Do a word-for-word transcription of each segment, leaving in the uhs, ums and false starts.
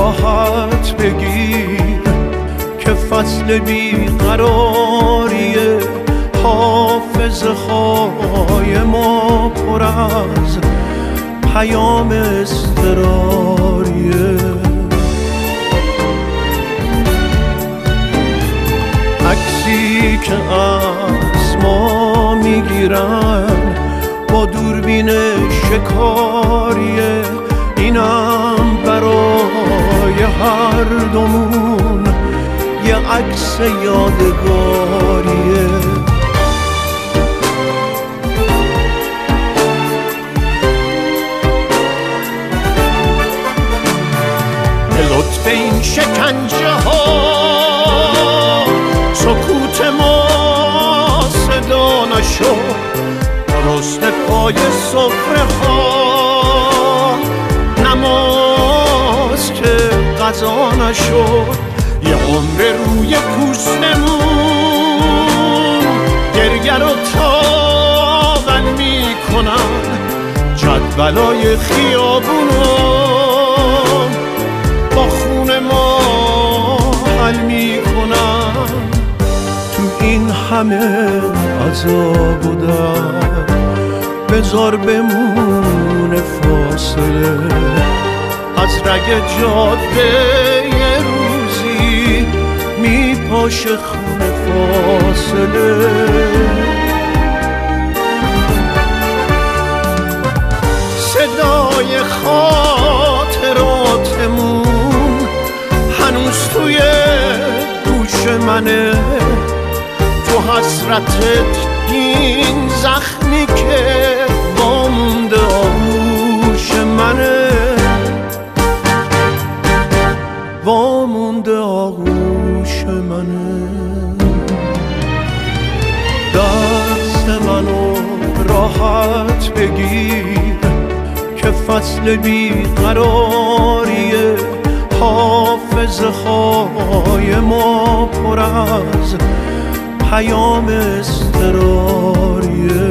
راحت بگیر که فصل بیقراریه، حافظه های ما پر از پیام اضطراریه. عکسی که از ما میگیرن با دوربین شکاریه، اینم برای هر دومون یه عکس یادگاریه. به لطف این شکنجه ها سکوت ما صدا نشد، درست پای سفره ها نماز که قضا نشد. یه عمر روی پوستمون گریه رو تاول میکنن، جدولای خیابونو با خون ما حل میکنن. تو این همه عذاب و درد بذار بمونه فاصله، از رگ جاده یه روزی میپاشه خون فاصله. صدای خاطراتمون هنوز توی گوش منه، تو حسرتت این زخمی که وامونده آغوش منه، وامونده آغوش منه. دست منو راحت بگیر که فصل بیقراریه، حافظه های ما پر از پیام اضطراریه.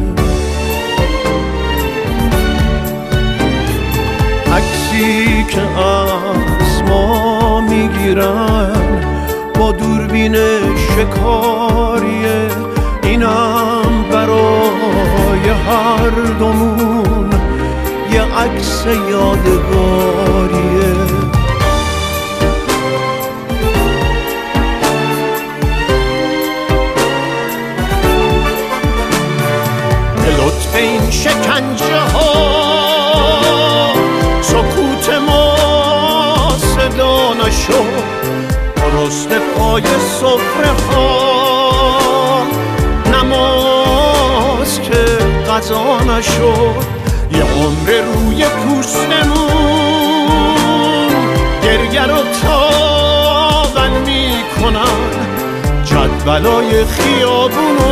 عکسی که از ما میگیرن با دوربین شکاریه، اینم برای هر دومون یه عکس یادگاریه. به این شکنجه ها سکوت ما صدا نشد، درست پای سفره ها نماز که قضا نشد. یه عمر روی پوستمون گریه رو تاول میکنن، جدولای خیابونو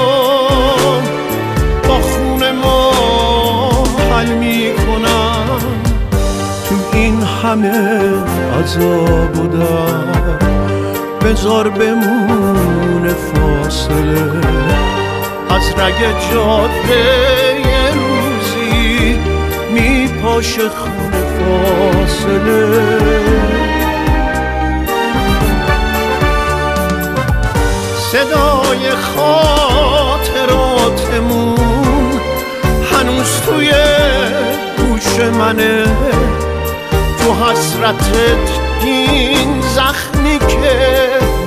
با خون ما حل میکنن. تو این همه عذاب و درد بذار بمونه فاصله، از رگ جاده یه روزی میپاشه خون فاصله. صدای خاطراتمون هنوز توی گوش منه، تو حسرتت این زخمی که